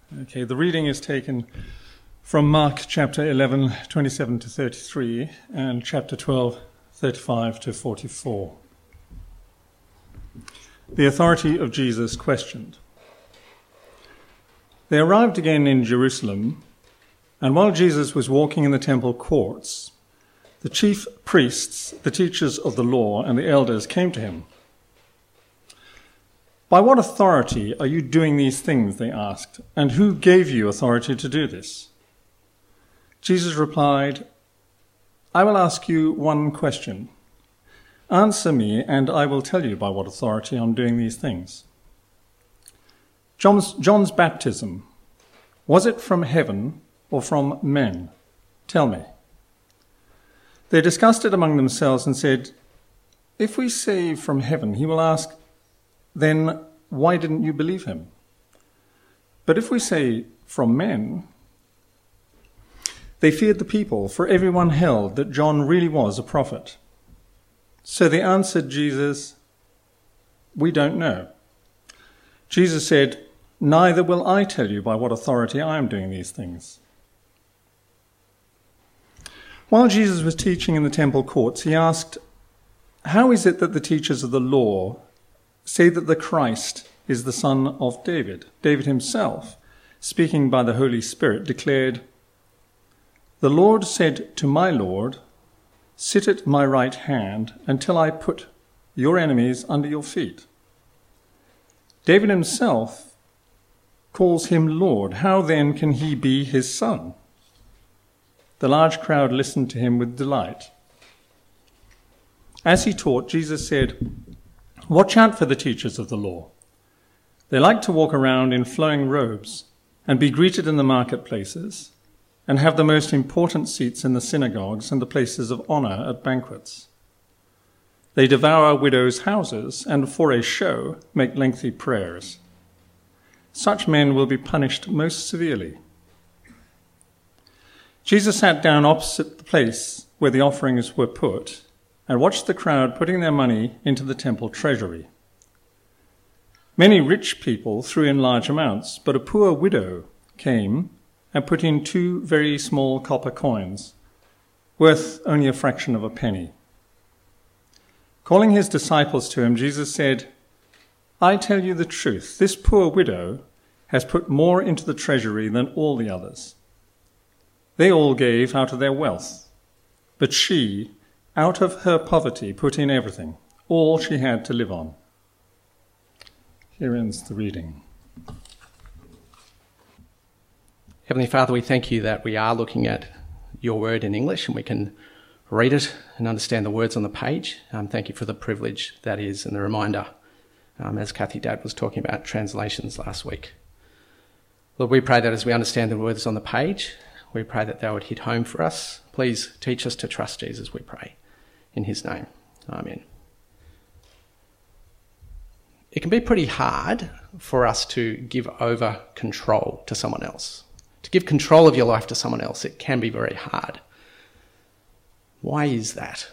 Okay, the reading is taken from Mark chapter 11, 27 to 33, and chapter 12, 35 to 44. The authority of Jesus questioned. They arrived again in Jerusalem, and while Jesus was walking in the temple courts, the chief priests, the teachers of the law, and the elders came to him. "By what authority are you doing these things?" they asked, "and who gave you authority to do this?" Jesus replied, "I will ask you one question. Answer me, and I will tell you by what authority I'm doing these things. John's baptism, was it from heaven or from men? Tell me." They discussed it among themselves and said, "If we say from heaven, he will ask, 'Then why didn't you believe him?' But if we say from men," they feared the people, for everyone held that John really was a prophet. So they answered Jesus, "We don't know." Jesus said, "Neither will I tell you by what authority I am doing these things." While Jesus was teaching in the temple courts, he asked, "How is it that the teachers of the law say that the Christ is the son of David?" David himself, speaking by the Holy Spirit, declared, "The Lord said to my Lord, 'Sit at my right hand until I put your enemies under your feet.'" David himself calls him Lord. How then can he be his son? The large crowd listened to him with delight. As he taught, Jesus said, "Watch out for the teachers of the law. They like to walk around in flowing robes and be greeted in the marketplaces and have the most important seats in the synagogues and the places of honor at banquets. They devour widows' houses and for a show make lengthy prayers. Such men will be punished most severely." Jesus sat down opposite the place where the offerings were put and watched the crowd putting their money into the temple treasury. Many rich people threw in large amounts, but a poor widow came and put in 2 very small copper coins, worth only a fraction of a penny. Calling his disciples to him, Jesus said, "I tell you the truth, this poor widow has put more into the treasury than all the others. They all gave out of their wealth, but she, out of her poverty, put in everything, all she had to live on." Here ends the reading. Heavenly Father, we thank you that we are looking at your word in English and we can read it and understand the words on the page. Thank you for the privilege that is and the reminder, as Kathy Dad was talking about translations last week. Lord, we pray that as we understand the words on the page, we pray that they would hit home for us. Please teach us to trust Jesus, we pray. In his name, amen. It can be pretty hard for us to give over control to someone else. To give control of your life to someone else, it can be very hard. Why is that?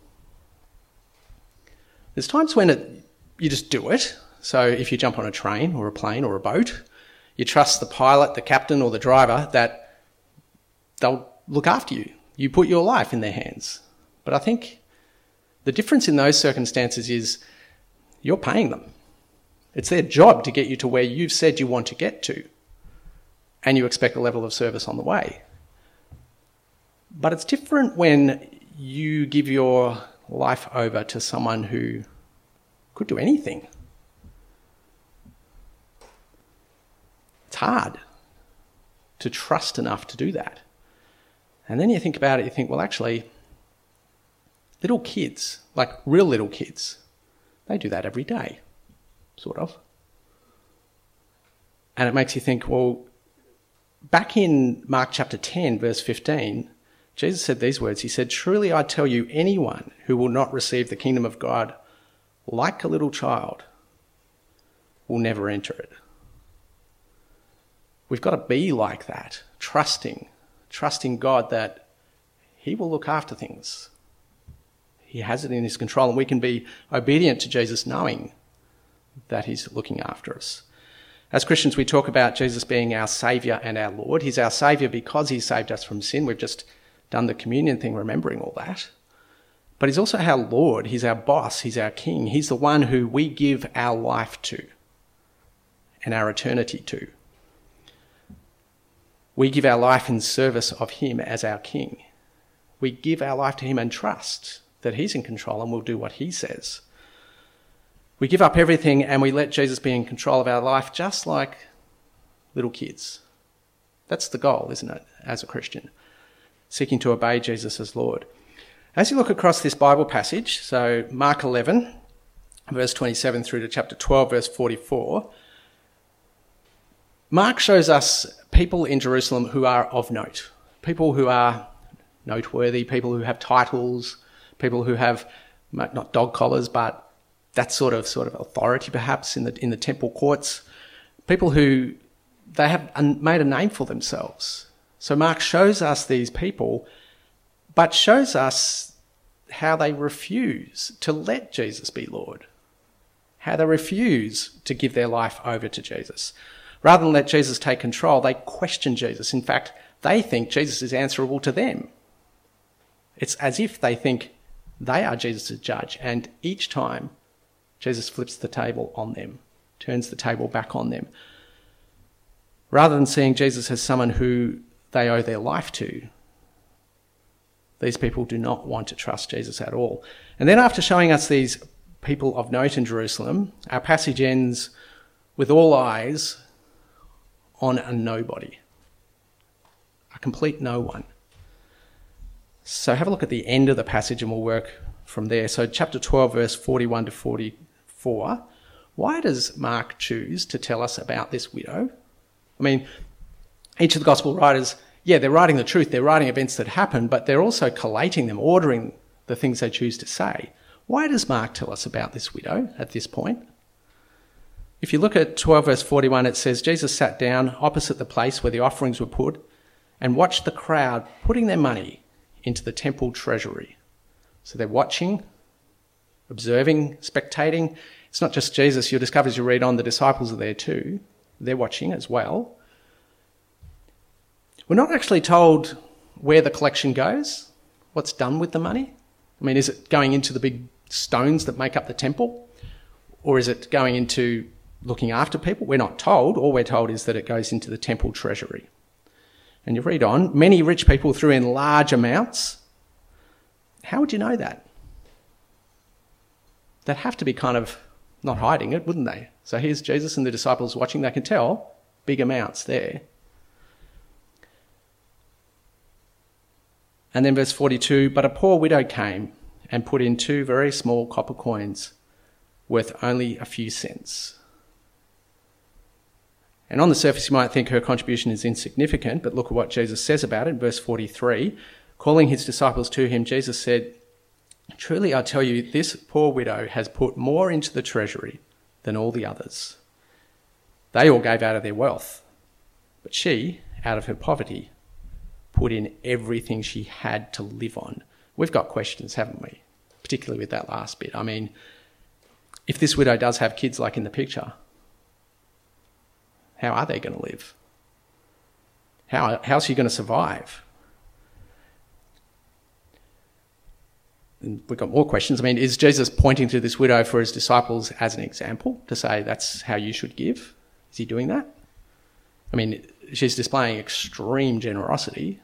There's times when you just do it. So if you jump on a train or a plane or a boat, you trust the pilot, the captain or the driver that they'll look after you. You put your life in their hands. But I think the difference in those circumstances is you're paying them. It's their job to get you to where you've said you want to get to, and you expect a level of service on the way. But it's different when you give your life over to someone who could do anything. It's hard to trust enough to do that. And then you think about it, you think, well, actually, little kids, like real little kids, they do that every day, sort of. And it makes you think, well, back in Mark chapter 10, verse 15, Jesus said these words. He said, "Truly I tell you, anyone who will not receive the kingdom of God like a little child will never enter it." We've got to be like that, trusting God that he will look after things. He has it in his control, and we can be obedient to Jesus knowing that he's looking after us. As Christians, we talk about Jesus being our Saviour and our Lord. He's our Saviour because he saved us from sin. We've just done the communion thing, remembering all that. But he's also our Lord. He's our boss. He's our King. He's the one who we give our life to and our eternity to. We give our life in service of him as our King. We give our life to him and trust that he's in control and will do what he says. We give up everything and we let Jesus be in control of our life, just like little kids. That's the goal, isn't it, as a Christian? Seeking to obey Jesus as Lord. As you look across this Bible passage, so Mark 11, verse 27 through to chapter 12, verse 44, Mark shows us people in Jerusalem who are of note, people who are noteworthy, people who have titles, people who have not dog collars, but that sort of authority perhaps in the temple courts, people who they have made a name for themselves. So Mark shows us these people, but shows us how they refuse to let Jesus be Lord, how they refuse to give their life over to Jesus. Rather than let Jesus take control, they question Jesus. In fact, they think Jesus is answerable to them. It's as if they think they are Jesus' judge, and each time Jesus flips the table on them, turns the table back on them. Rather than seeing Jesus as someone who they owe their life to, these people do not want to trust Jesus at all. And then after showing us these people of note in Jerusalem, our passage ends with all eyes on a nobody, a complete no one. So have a look at the end of the passage and we'll work from there. So chapter 12, verse 41 to 44. Why does Mark choose to tell us about this widow? I mean, each of the gospel writers, they're writing the truth. They're writing events that happen, but they're also collating them, ordering the things they choose to say. Why does Mark tell us about this widow at this point? If you look at 12 verse 41, it says, Jesus sat down opposite the place where the offerings were put and watched the crowd putting their money into the temple treasury. So they're watching, observing, spectating. It's not just Jesus. You'll discover as you read on, the disciples are there too. They're watching as well. We're not actually told where the collection goes, what's done with the money. I mean, is it going into the big stones that make up the temple? Or is it going into looking after people? We're not told. All we're told is that it goes into the temple treasury. And you read on, many rich people threw in large amounts. How would you know that? They'd have to be kind of not hiding it, wouldn't they? So here's Jesus and the disciples watching. They can tell big amounts there. And then verse 42, but a poor widow came and put in 2 very small copper coins worth only a few cents. And on the surface, you might think her contribution is insignificant, but look at what Jesus says about it in verse 43. Calling his disciples to him, Jesus said, truly I tell you, this poor widow has put more into the treasury than all the others. They all gave out of their wealth, but she, out of her poverty, put in everything she had to live on. We've got questions, haven't we? Particularly with that last bit. I mean, if this widow does have kids like in the picture, how are they going to live? How's she going to survive? And we've got more questions. I mean, is Jesus pointing to this widow for his disciples as an example to say that's how you should give? Is he doing that? I mean, she's displaying extreme generosity.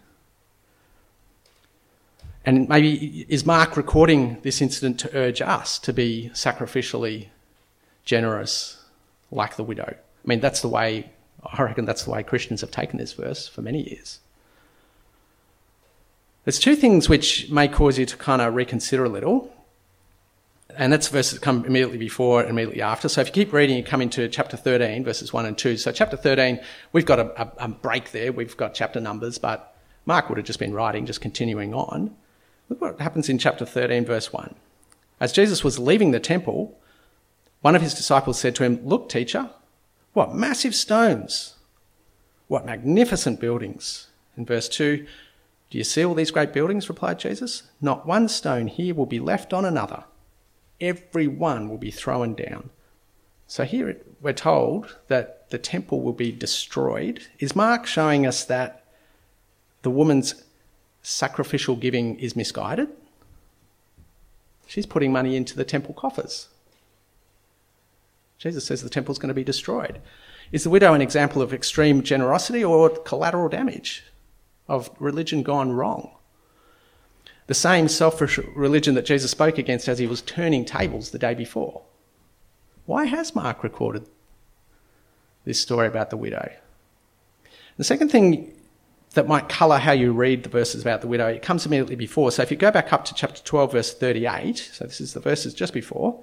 And maybe is Mark recording this incident to urge us to be sacrificially generous like the widow? I mean, I reckon that's the way Christians have taken this verse for many years. There's 2 things which may cause you to kind of reconsider a little. And that's verses that come immediately before and immediately after. So if you keep reading, you come into chapter 13, verses 1 and 2. So chapter 13, we've got a break there. We've got chapter numbers, but Mark would have just been writing, just continuing on. Look what happens in chapter 13, verse 1. As Jesus was leaving the temple, one of his disciples said to him, look, teacher, what massive stones, what magnificent buildings. In verse 2, do you see all these great buildings, replied Jesus? Not one stone here will be left on another. Every one will be thrown down. So here we're told that the temple will be destroyed, is Mark showing us that the woman's sacrificial giving is misguided? She's putting money into the temple coffers. Jesus says the temple's going to be destroyed. Is the widow an example of extreme generosity or collateral damage of religion gone wrong? The same selfish religion that Jesus spoke against as he was turning tables the day before. Why has Mark recorded this story about the widow? The second thing that might colour how you read the verses about the widow, it comes immediately before. So if you go back up to chapter 12, verse 38, so this is the verses just before,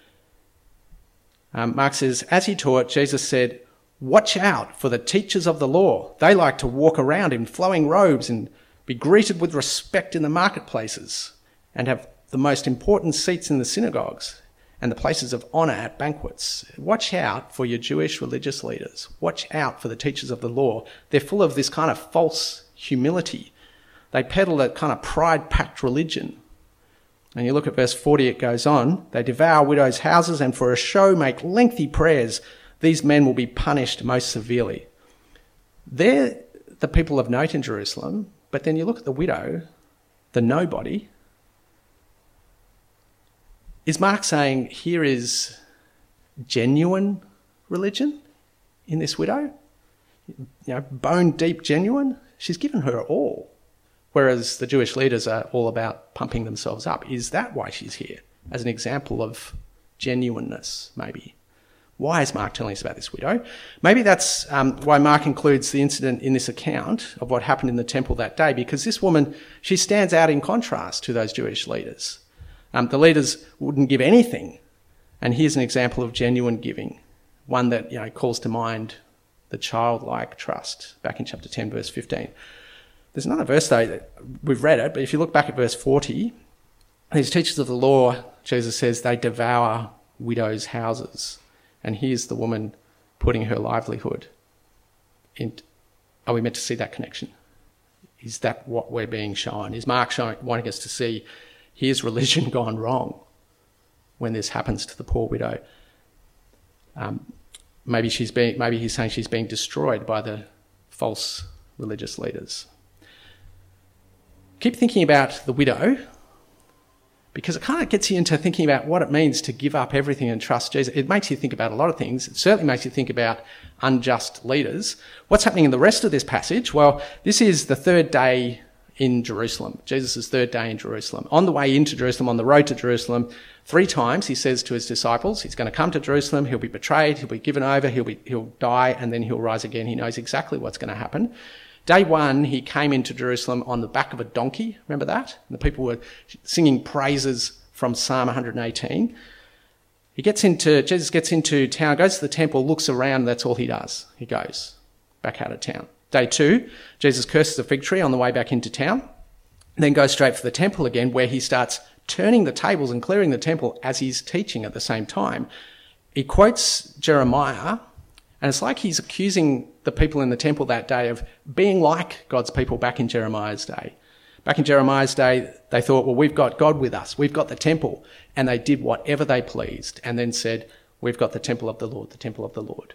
Mark says, as he taught, Jesus said, "Watch out for the teachers of the law. They like to walk around in flowing robes and be greeted with respect in the marketplaces and have the most important seats in the synagogues and the places of honour at banquets. Watch out for your Jewish religious leaders. Watch out for the teachers of the law. They're full of this kind of false humility. They peddle a kind of pride-packed religion." And you look at verse 40, it goes on, "They devour widows' houses and for a show make lengthy prayers. These men will be punished most severely." They're the people of note in Jerusalem, but then you look at the widow, the nobody. Is Mark saying here is genuine religion in this widow? Bone deep genuine? She's given her all. Whereas the Jewish leaders are all about pumping themselves up. Is that why she's here? As an example of genuineness, maybe. Why is Mark telling us about this widow? Maybe that's why Mark includes the incident in this account of what happened in the temple that day, because this woman, she stands out in contrast to those Jewish leaders. The leaders wouldn't give anything. And here's an example of genuine giving, one that calls to mind the childlike trust, back in chapter 10, verse 15. There's another verse, though, that we've read it, but if you look back at verse 40, these teachers of the law, Jesus says, they devour widows' houses. And here's the woman putting her livelihood in. Are we meant to see that connection? Is that what we're being shown? Is Mark wanting us to see here's religion gone wrong when this happens to the poor widow? Maybe he's saying she's being destroyed by the false religious leaders. Keep thinking about the widow, because it kind of gets you into thinking about what it means to give up everything and trust Jesus. It makes you think about a lot of things. It certainly makes you think about unjust leaders. What's happening in the rest of this passage? Well, this is the third day in Jerusalem, Jesus' third day in Jerusalem. On the way into Jerusalem, on the road to Jerusalem, 3 times he says to his disciples, he's going to come to Jerusalem, he'll be betrayed, he'll be given over, he'll die, and then he'll rise again. He knows exactly what's going to happen. Day 1, he came into Jerusalem on the back of a donkey. Remember that? And the people were singing praises from Psalm 118. Jesus gets into town, goes to the temple, looks around, that's all he does. He goes back out of town. Day 2, Jesus curses a fig tree on the way back into town, then goes straight for the temple again, where he starts turning the tables and clearing the temple as he's teaching at the same time. He quotes Jeremiah, and it's like he's accusing the people in the temple that day of being like God's people back in Jeremiah's day. Back in Jeremiah's day, they thought, well, we've got God with us. We've got the temple. And they did whatever they pleased and then said, we've got the temple of the Lord, the temple of the Lord.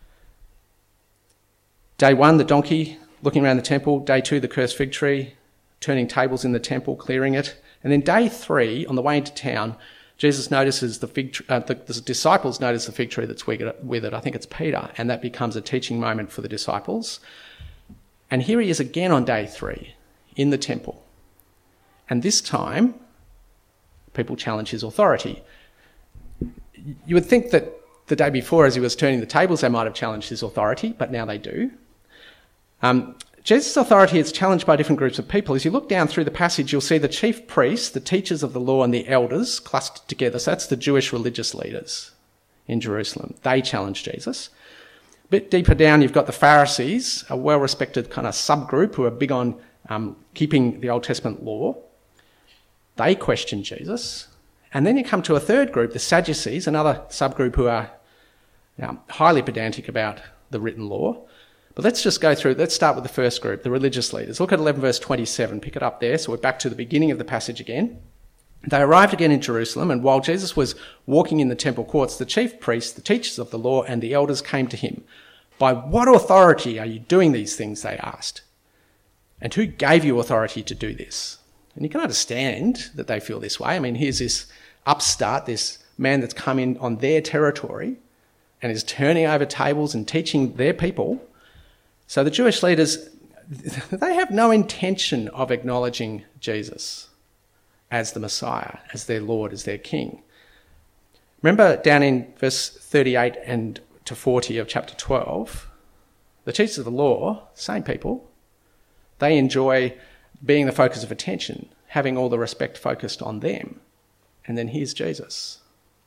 Day 1, the donkey looking around the temple. Day 2, the cursed fig tree, turning tables in the temple, clearing it. And then day 3, on the way into town, Jesus notices the disciples notice the fig tree that's withered. I think it's Peter, and that becomes a teaching moment for the disciples. And here he is again on day 3 in the temple. And this time, people challenge his authority. You would think that the day before, as he was turning the tables, they might have challenged his authority, but now they do. Jesus' authority is challenged by different groups of people. As you look down through the passage, you'll see the chief priests, the teachers of the law, and the elders clustered together. So that's the Jewish religious leaders in Jerusalem. They challenge Jesus. A bit deeper down, you've got the Pharisees, a well-respected kind of subgroup who are big on keeping the Old Testament law. They question Jesus. And then you come to a third group, the Sadducees, another subgroup who are highly pedantic about the written law. But let's start with the first group, the religious leaders. Look at 11 verse 27, pick it up there. So we're back to the beginning of the passage again. They arrived again in Jerusalem, and while Jesus was walking in the temple courts, the chief priests, the teachers of the law, and the elders came to him. "By what authority are you doing these things?" they asked. "And who gave you authority to do this?" And you can understand that they feel this way. I mean, here's this upstart, this man that's come in on their territory and is turning over tables and teaching their people. So the Jewish leaders, they have no intention of acknowledging Jesus as the Messiah, as their Lord, as their King. Remember down in verse 38 and to 40 of chapter 12, the teachers of the law, same people, they enjoy being the focus of attention, having all the respect focused on them. And then here's Jesus.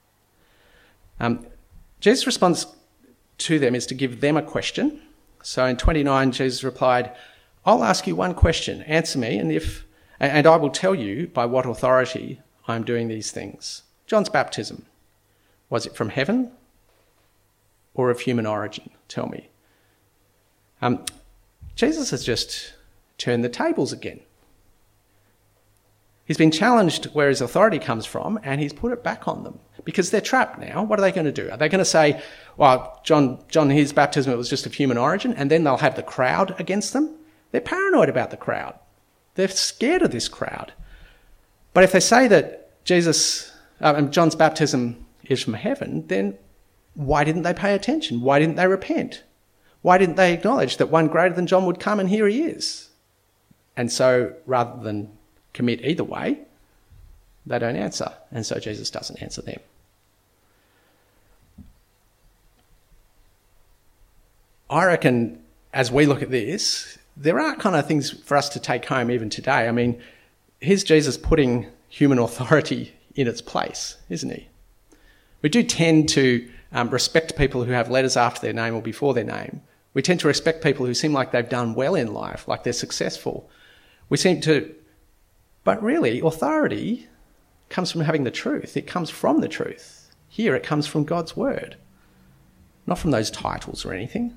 Jesus' response to them is to give them a question. So in 29, Jesus replied, "I'll ask you one question. Answer me, and I will tell you by what authority I am doing these things. John's baptism, was it from heaven or of human origin? Tell me." Jesus has just turned the tables again. He's been challenged where his authority comes from, and he's put it back on them because they're trapped now. What are they going to do? Are they going to say, "Well, John, his baptism, it was just of human origin," and then they'll have the crowd against them? They're paranoid about the crowd. They're scared of this crowd. But if they say that John's baptism is from heaven, then why didn't they pay attention? Why didn't they repent? Why didn't they acknowledge that one greater than John would come, and here he is? And so rather than commit either way, they don't answer. And so Jesus doesn't answer them. I reckon as we look at this, there are kind of things for us to take home even today. I mean, here's Jesus putting human authority in its place, isn't he? We do tend to respect people who have letters after their name or before their name. We tend to respect people who seem like they've done well in life, like they're successful. But really, authority comes from having the truth. It comes from the truth. Here, it comes from God's word, not from those titles or anything.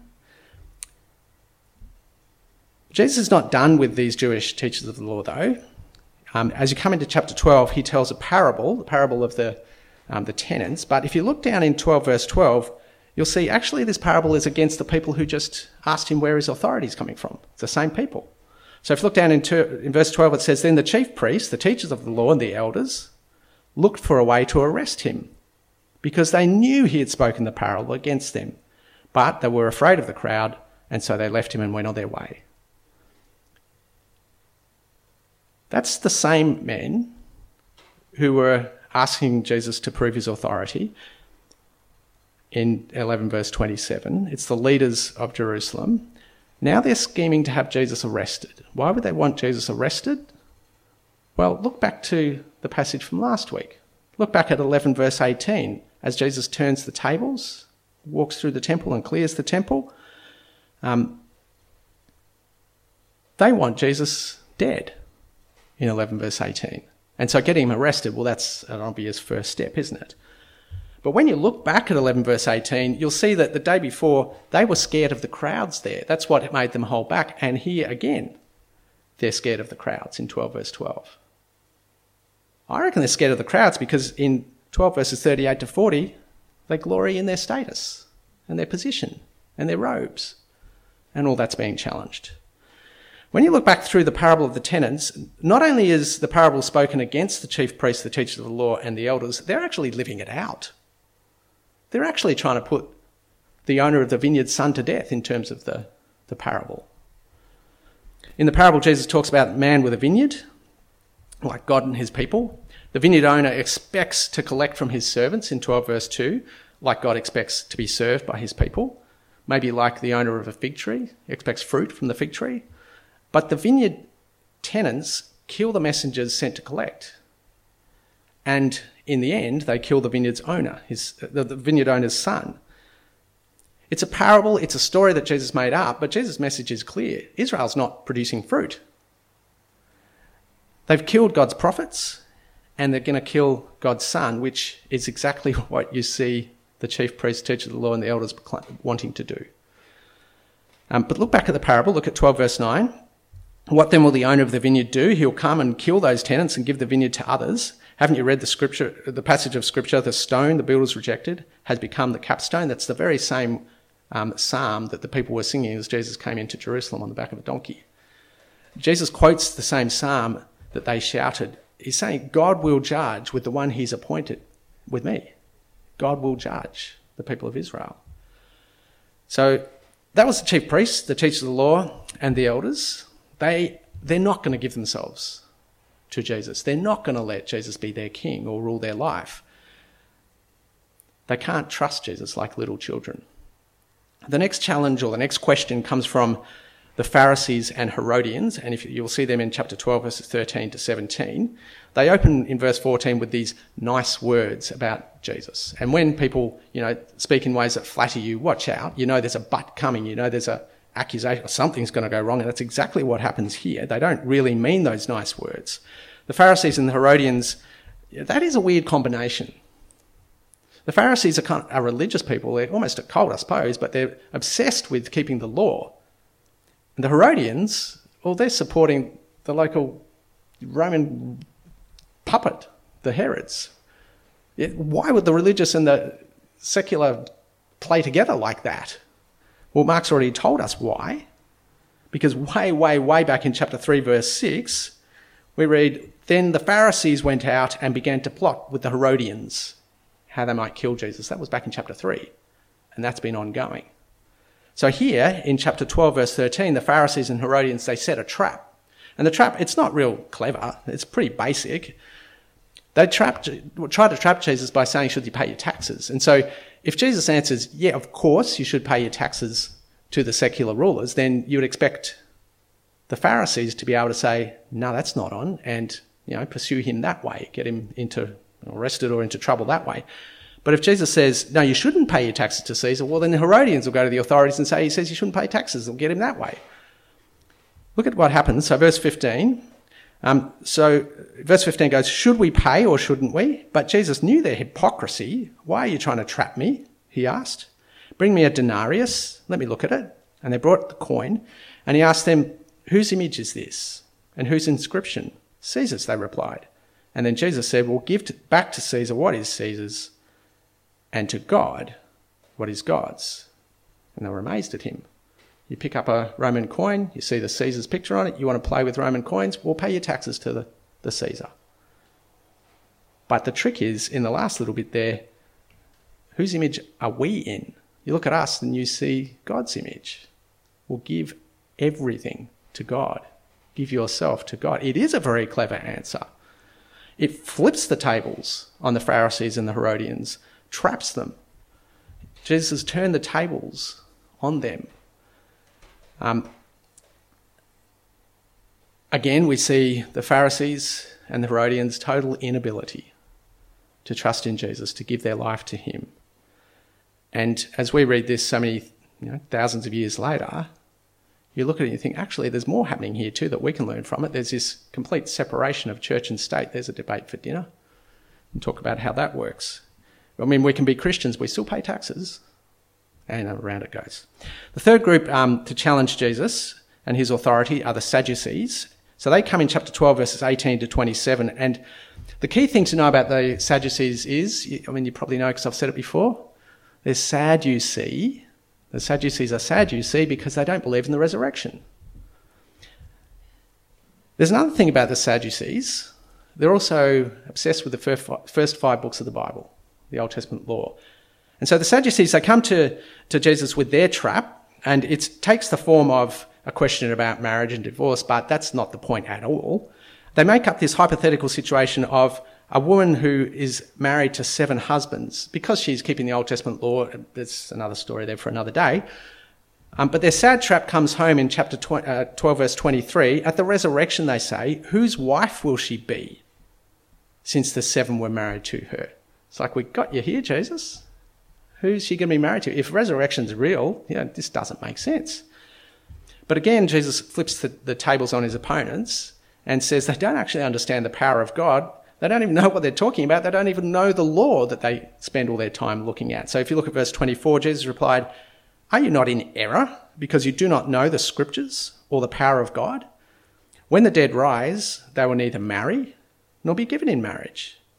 Jesus is not done with these Jewish teachers of the law, though. As you come into chapter 12, he tells a parable, the parable of the tenants. But if you look down in 12, verse 12, you'll see actually this parable is against the people who just asked him where his authority is coming from. It's the same people. So if you look down in verse 12, it says, "Then the chief priests, the teachers of the law, and the elders looked for a way to arrest him because they knew he had spoken the parable against them. But they were afraid of the crowd, and so they left him and went on their way." That's the same men who were asking Jesus to prove his authority in 11 verse 27. It's the leaders of Jerusalem. Now they're scheming to have Jesus arrested. Why would they want Jesus arrested? Well, look back to the passage from last week. Look back at 11 verse 18. As Jesus turns the tables, walks through the temple and clears the temple, they want Jesus dead in 11 verse 18. And so getting him arrested, well, that's an obvious first step, isn't it? But when you look back at 11 verse 18, you'll see that the day before, they were scared of the crowds there. That's what made them hold back. And here again, they're scared of the crowds in 12 verse 12. I reckon they're scared of the crowds because in 12 verses 38 to 40, they glory in their status and their position and their robes. And all that's being challenged. When you look back through the parable of the tenants, not only is the parable spoken against the chief priests, the teachers of the law, and the elders, they're actually living it out. They're actually trying to put the owner of the vineyard's son to death in terms of the parable. In the parable, Jesus talks about a man with a vineyard, like God and his people. The vineyard owner expects to collect from his servants in 12 verse 2, like God expects to be served by his people. Maybe like the owner of a fig tree expects fruit from the fig tree. But the vineyard tenants kill the messengers sent to collect. And in the end, they kill the vineyard's owner, the vineyard owner's son. It's a parable, it's a story that Jesus made up, but Jesus' message is clear. Israel's not producing fruit. They've killed God's prophets, and they're going to kill God's son, which is exactly what you see the chief priests, teachers of the law, and the elders wanting to do. But look back at the parable, look at 12 verse 9. What then will the owner of the vineyard do? He'll come and kill those tenants and give the vineyard to others. Haven't you read the passage of Scripture, the stone the builders rejected has become the capstone? That's the very same psalm that the people were singing as Jesus came into Jerusalem on the back of a donkey. Jesus quotes the same psalm that they shouted. He's saying, God will judge with the one he's appointed, with me. God will judge the people of Israel. So that was the chief priests, the teachers of the law, and the elders. They're not going to give themselves to Jesus. They're not going to let Jesus be their king or rule their life. They can't trust Jesus like little children. The next challenge or the next question comes from the Pharisees and Herodians, and you'll see them in chapter 12, verses 13 to 17. They open in verse 14 with these nice words about Jesus. And when people, speak in ways that flatter you, watch out. There's a but coming. There's an accusation, or something's going to go wrong, and that's exactly what happens here. They don't really mean those nice words. The Pharisees and the Herodians, that is a weird combination. The Pharisees are religious people. They're almost a cult, I suppose, but they're obsessed with keeping the law. And the Herodians, well, they're supporting the local Roman puppet, the Herods. Why would the religious and the secular play together like that? Well, Mark's already told us why. Because way back in chapter 3, verse 6, we read, then the Pharisees went out and began to plot with the Herodians how they might kill Jesus. That was back in chapter 3, and that's been ongoing. So here, in chapter 12, verse 13, the Pharisees and Herodians, they set a trap. And the trap, it's not real clever. It's pretty basic. They try to trap Jesus by saying, should you pay your taxes? And so if Jesus answers, yeah, of course you should pay your taxes to the secular rulers, then you would expect the Pharisees to be able to say, no, that's not on, and pursue him that way, get him arrested or into trouble that way. But if Jesus says, no, you shouldn't pay your taxes to Caesar, well, then the Herodians will go to the authorities and say, he says you shouldn't pay taxes. They'll get him that way. Look at what happens. So verse 15. Verse 15 goes, should we pay or shouldn't we? But Jesus knew their hypocrisy. Why are you trying to trap me? He asked. Bring me a denarius. Let me look at it. And they brought the coin. And he asked them, whose image is this? And whose inscription? Caesar's, they replied. And then Jesus said, well, give back to Caesar what is Caesar's, and to God what is God's. And they were amazed at him. You pick up a Roman coin, you see the Caesar's picture on it, you want to play with Roman coins, well, pay your taxes to the Caesar. But the trick is, in the last little bit there, whose image are we in? You look at us and you see God's image. Well, give everything to God. Give yourself to God. It is a very clever answer. It flips the tables on the Pharisees and the Herodians, traps them. Jesus has turned the tables on them. Again, we see the Pharisees and the Herodians' total inability to trust in Jesus, to give their life to him. And as we read this so many thousands of years later, you look at it and you think, actually, there's more happening here too that we can learn from it. There's this complete separation of church and state. There's a debate for dinner. And talk about how that works. I mean, we can be Christians, we still pay taxes. And around it goes. The third group to challenge Jesus and his authority are the Sadducees. So they come in chapter 12, verses 18 to 27. And the key thing to know about the Sadducees is, you probably know because I've said it before, they're sad, you see. The Sadducees are sad, you see, because they don't believe in the resurrection. There's another thing about the Sadducees. They're also obsessed with the first 5 books of the Bible, the Old Testament law. And so the Sadducees, they come to Jesus with their trap, and it takes the form of a question about marriage and divorce, but that's not the point at all. They make up this hypothetical situation of a woman who is married to 7 husbands. Because she's keeping the Old Testament law, there's another story there for another day. But their sad trap comes home in chapter 12, verse 23. At the resurrection, they say, whose wife will she be, since the 7 were married to her? It's like, we got you here, Jesus. Who's she going to be married to? If resurrection's real, this doesn't make sense. But again, Jesus flips the tables on his opponents and says they don't actually understand the power of God. They don't even know what they're talking about. They don't even know the law that they spend all their time looking at. So if you look at verse 24, Jesus replied, are you not in error because you do not know the scriptures or the power of God? When the dead rise, they will neither marry nor be given in marriage.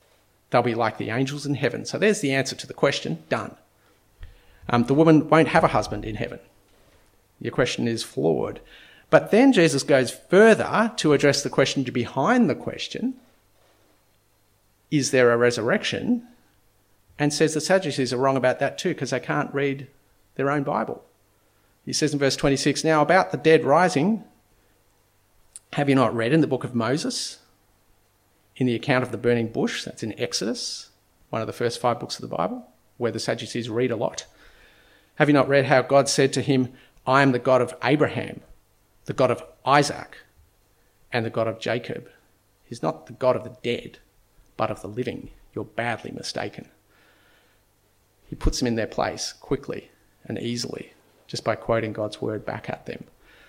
They'll be like the angels in heaven. So there's the answer to the question. Done. The woman won't have a husband in heaven. Your question is flawed. But then Jesus goes further to address the question behind the question. Is there a resurrection? And says the Sadducees are wrong about that too because they can't read their own Bible. He says in verse 26, now about the dead rising, have you not read in the book of Moses, in the account of the burning bush, that's in Exodus, one of the first 5 books of the Bible, where the Sadducees read a lot. Have you not read how God said to him, I am the God of Abraham, the God of Isaac, and the God of Jacob. He's not the God of the dead, but of the living. You're badly mistaken. He puts them in their place quickly and easily, just by quoting God's word back at them.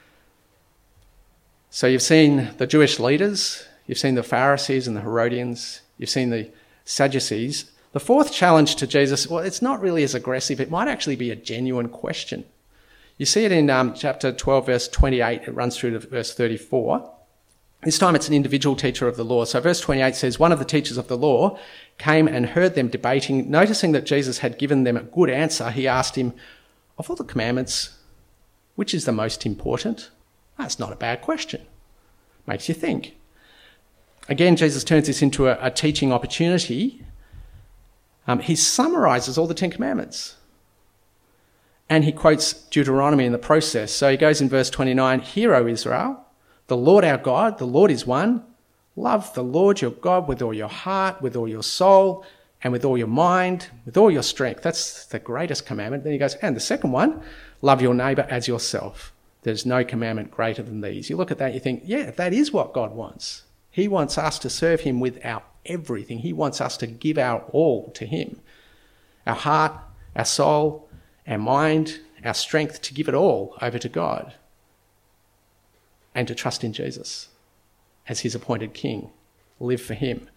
So you've seen the Jewish leaders, you've seen the Pharisees and the Herodians, you've seen the Sadducees. The fourth challenge to Jesus, well, it's not really as aggressive. It might actually be a genuine question. You see it in chapter 12, verse 28. It runs through to verse 34. This time it's an individual teacher of the law. So verse 28 says, one of the teachers of the law came and heard them debating. Noticing that Jesus had given them a good answer, he asked him, of all the commandments, which is the most important? That's not a bad question. Makes you think. Again, Jesus turns this into a teaching opportunity. He summarises all the 10 commandments. And he quotes Deuteronomy in the process. So he goes in verse 29, Hear, O Israel, the Lord our God, the Lord is one. Love the Lord your God with all your heart, with all your soul, and with all your mind, with all your strength. That's the greatest commandment. Then he goes, and the second one, love your neighbour as yourself. There's no commandment greater than these. You look at that, you think, yeah, that is what God wants. He wants us to serve him with our everything. He wants us to give our all to him. Our heart, our soul, our mind, our strength, to give it all over to God. And to trust in Jesus as his appointed king. Live for him.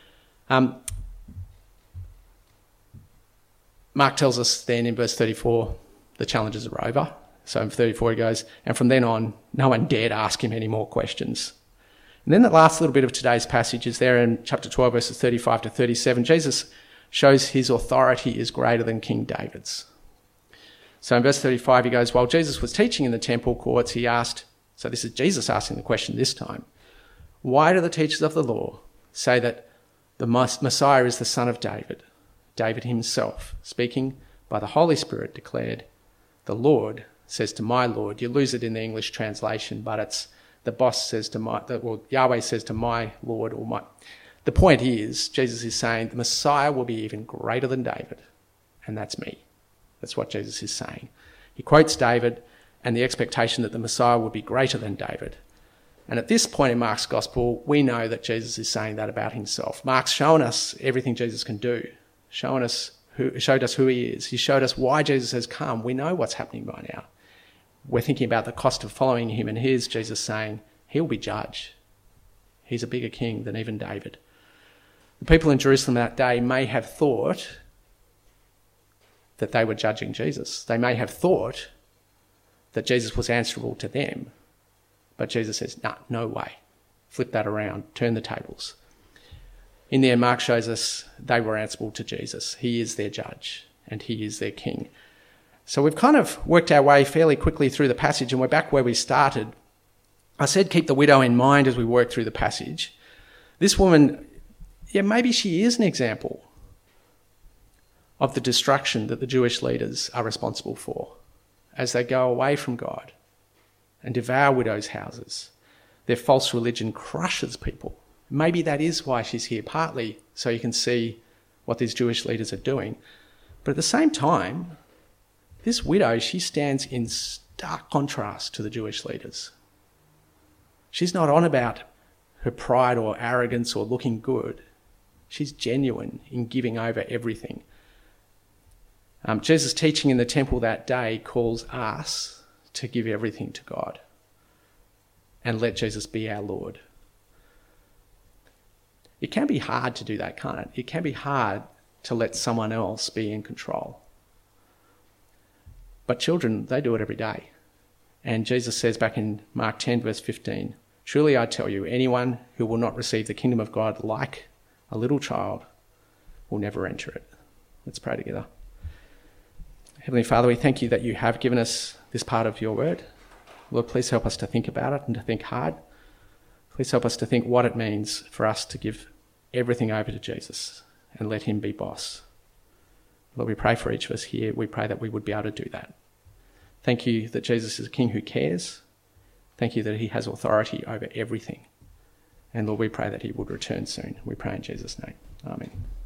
Mark tells us then in verse 34, the challenges are over. So in 34 he goes, and from then on, no one dared ask him any more questions. And then the last little bit of today's passage is there in chapter 12, verses 35 to 37. Jesus shows his authority is greater than King David's. So in verse 35 he goes, while Jesus was teaching in the temple courts, he asked, so this is Jesus asking the question this time, why do the teachers of the law say that the Messiah is the son of David? David himself, speaking by the Holy Spirit, declared, the Lord says to my Lord. You lose it in the English translation, but it's the boss says to my, well, Yahweh says to my Lord or my. The point is, Jesus is saying the Messiah will be even greater than David, and that's me. That's what Jesus is saying. He quotes David and the expectation that the Messiah will be greater than David. And at this point in Mark's gospel, we know that Jesus is saying that about himself. Mark's shown us everything Jesus can do, showed us who he is. He showed us why Jesus has come. We know what's happening by now. We're thinking about the cost of following him, and here's Jesus saying he'll be judge. He's a bigger king than even David. The people in Jerusalem that day may have thought that they were judging Jesus. They may have thought that Jesus was answerable to them. But Jesus says, no way. Flip that around. Turn the tables. In the end, Mark shows us they were answerable to Jesus. He is their judge and he is their king. So we've kind of worked our way fairly quickly through the passage and we're back where we started. I said keep the widow in mind as we work through the passage. This woman, maybe she is an example of the destruction that the Jewish leaders are responsible for as they go away from God and devour widows' houses. Their false religion crushes people. Maybe that is why she's here, partly so you can see what these Jewish leaders are doing. But at the same time, this widow, she stands in stark contrast to the Jewish leaders. She's not on about her pride or arrogance or looking good. She's genuine in giving over everything. Jesus' teaching in the temple that day calls us to give everything to God and let Jesus be our Lord. It can be hard to do that, can't it? It can be hard to let someone else be in control. But children, they do it every day. And Jesus says back in Mark 10, verse 15, truly I tell you, anyone who will not receive the kingdom of God like a little child will never enter it. Let's pray together. Heavenly Father, we thank you that you have given us this part of your word. Lord, please help us to think about it and to think hard. Please help us to think what it means for us to give everything over to Jesus and let him be boss. Lord, we pray for each of us here. We pray that we would be able to do that. Thank you that Jesus is a king who cares. Thank you that he has authority over everything. And Lord, we pray that he would return soon. We pray in Jesus' name. Amen.